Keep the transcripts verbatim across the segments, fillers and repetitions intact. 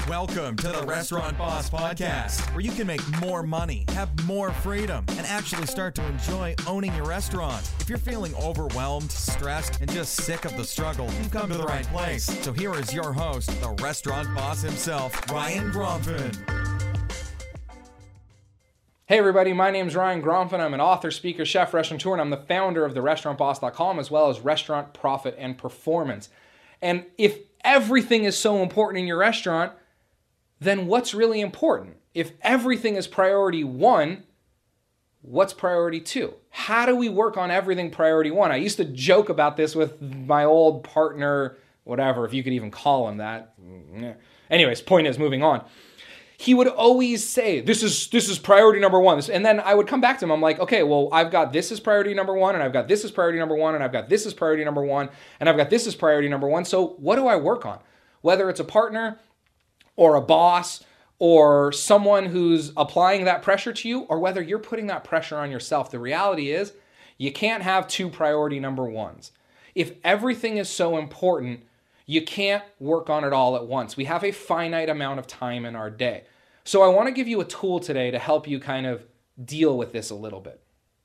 Welcome to the Restaurant Boss Podcast, where you can make more money, have more freedom, and actually start to enjoy owning your restaurant. If you're feeling overwhelmed, stressed, and just sick of the struggle, you've come to the right place. So here is your host, the Restaurant Boss himself, Ryan Gromfin. Hey everybody, my name is Ryan Gromfin. I'm an author, speaker, chef, restaurateur, and I'm the founder of the restaurant boss dot com as well as Restaurant Profit and Performance. And if everything is so important in your restaurant, then what's really important? If everything is priority one, what's priority two? How do we work on everything priority one? I used to joke about this with my old partner, whatever, if you could even call him that. Anyways, point is, moving on. He would always say, this is this is priority number one. And then I would come back to him. I'm like, okay, well, I've got this as priority number one, and I've got this as priority number one, and I've got this as priority number one, and I've got this as priority number one. So what do I work on? Whether it's a partner or a boss or someone who's applying that pressure to you, or whether you're putting that pressure on yourself, the reality is you can't have two priority number ones. If everything is so important, you can't work on it all at once. We have a finite amount of time in our day. So I want to give you a tool today to help you kind of deal with this a little bit.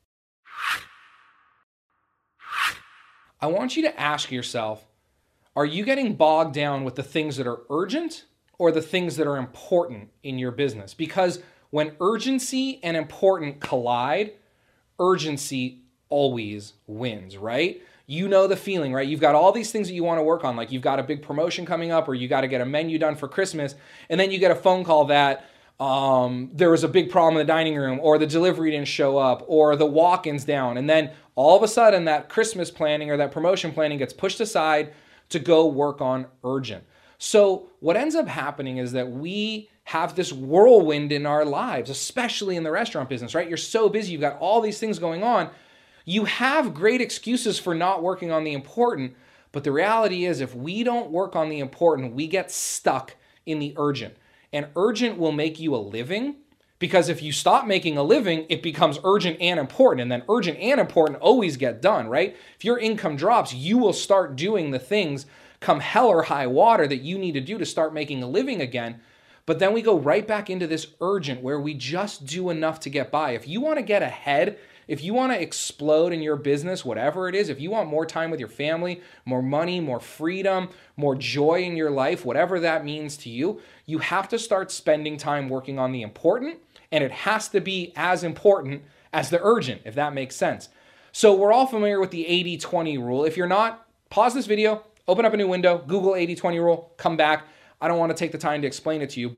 I want you to ask yourself, are you getting bogged down with the things that are urgent or the things that are important in your business? Because when urgency and important collide, urgency always wins, right? You know the feeling, right? You've got all these things that you want to work on, like you've got a big promotion coming up, or you got to get a menu done for Christmas, and then you get a phone call that um, there was a big problem in the dining room, or the delivery didn't show up, or the walk-in's down, and then all of a sudden that Christmas planning or that promotion planning gets pushed aside to go work on urgent. So what ends up happening is that we have this whirlwind in our lives, especially in the restaurant business, right? You're so busy, you've got all these things going on. You have great excuses for not working on the important, but the reality is if we don't work on the important, we get stuck in the urgent. And urgent will make you a living, because if you stop making a living, it becomes urgent and important, and then urgent and important always get done, right? If your income drops, you will start doing the things come hell or high water that you need to do to start making a living again. But then we go right back into this urgent where we just do enough to get by. If you want to get ahead, if you want to explode in your business, whatever it is, if you want more time with your family, more money, more freedom, more joy in your life, whatever that means to you, you have to start spending time working on the important, and it has to be as important as the urgent, if that makes sense. So we're all familiar with the eighty twenty rule. If you're not, pause this video, open up a new window, Google eighty twenty rule, come back. I don't want to take the time to explain it to you.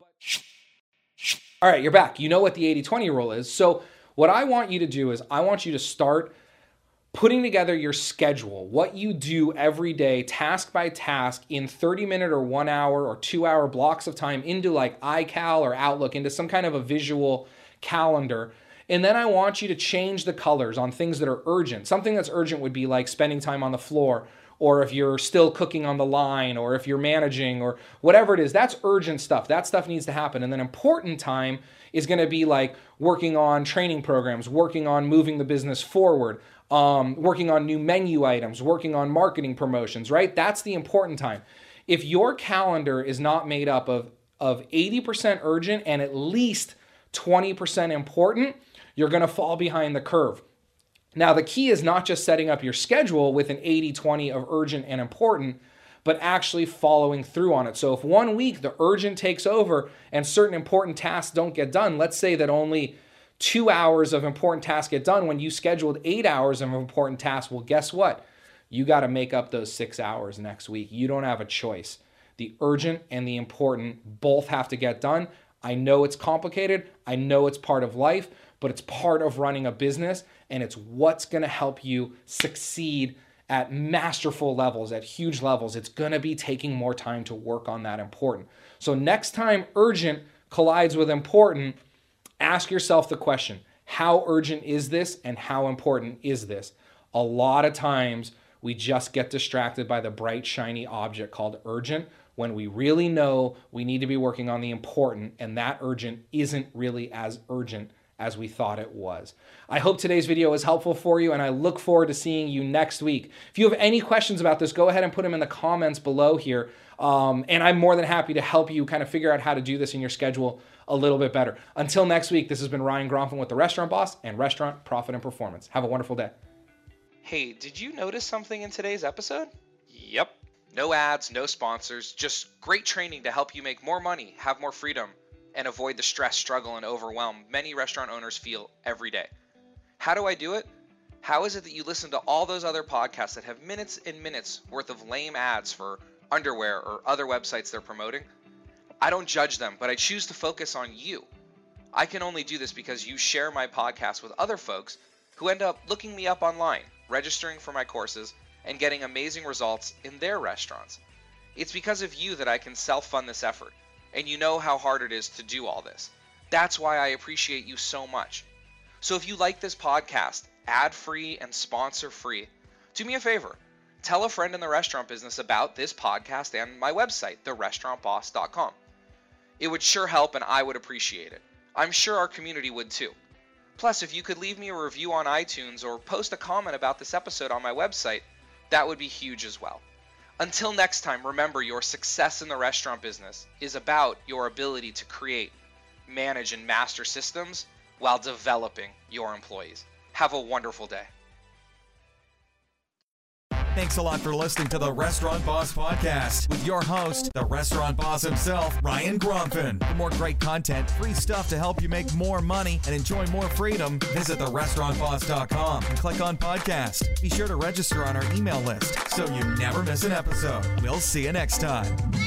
All right, you're back. You know what the eighty twenty rule is. So what I want you to do is I want you to start putting together your schedule, what you do every day, task by task, in thirty minute or one hour or two hour blocks of time into like iCal or Outlook, into some kind of a visual calendar. And then I want you to change the colors on things that are urgent. Something that's urgent would be like spending time on the floor, or if you're still cooking on the line, or if you're managing, or whatever it is. That's urgent stuff. That stuff needs to happen. And then important time is going to be like working on training programs, working on moving the business forward, um, working on new menu items, working on marketing promotions, right? That's the important time. If your calendar is not made up of, of eighty percent urgent and at least twenty percent important, you're going to fall behind the curve. Now, the key is not just setting up your schedule with an eighty twenty of urgent and important, but actually following through on it. So if one week the urgent takes over and certain important tasks don't get done, let's say that only two hours of important tasks get done when you scheduled eight hours of important tasks, well, guess what? You got to make up those six hours next week. You don't have a choice. The urgent and the important both have to get done. I know it's complicated. I know it's part of life, but it's part of running a business, and it's what's going to help you succeed at masterful levels, at huge levels. It's going to be taking more time to work on that important. So next time urgent collides with important, ask yourself the question, how urgent is this and how important is this? A lot of times we just get distracted by the bright, shiny object called urgent when we really know we need to be working on the important, and that urgent isn't really as urgent as we thought it was. I hope today's video was helpful for you, and I look forward to seeing you next week. If you have any questions about this, go ahead and put them in the comments below here. Um, and I'm more than happy to help you kind of figure out how to do this in your schedule a little bit better. Until next week, this has been Ryan Gronfin with The Restaurant Boss and Restaurant Profit and Performance. Have a wonderful day. Hey, did you notice something in today's episode? Yep. No ads, no sponsors, just great training to help you make more money, have more freedom, and avoid the stress, struggle, and overwhelm many restaurant owners feel every day. How do I do it? How is it that you listen to all those other podcasts that have minutes and minutes worth of lame ads for underwear or other websites they're promoting? I don't judge them, but I choose to focus on you. I can only do this because you share my podcast with other folks who end up looking me up online, registering for my courses, and getting amazing results in their restaurants. It's because of you that I can self-fund this effort, and you know how hard it is to do all this. That's why I appreciate you so much. So if you like this podcast, ad-free and sponsor-free, do me a favor. Tell a friend in the restaurant business about this podcast and my website, the restaurant boss dot com. It would sure help, and I would appreciate it. I'm sure our community would too. Plus, if you could leave me a review on iTunes or post a comment about this episode on my website, that would be huge as well. Until next time, remember, your success in the restaurant business is about your ability to create, manage, and master systems while developing your employees. Have a wonderful day. Thanks a lot for listening to the Restaurant Boss Podcast with your host, the Restaurant Boss himself, Ryan Gronfin. For more great content, free stuff to help you make more money and enjoy more freedom, visit the restaurant boss dot com and click on podcast. Be sure to register on our email list so you never miss an episode. We'll see you next time.